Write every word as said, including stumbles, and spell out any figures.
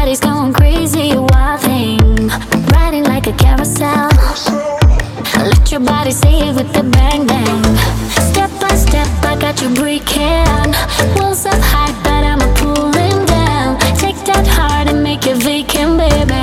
body's going crazy, wild thing, riding like a carousel. Let your body say it with the bang bang. Step by step, I got you breaking. Walls up high, but I'm a pulling down. Take that heart and make it vacant, baby.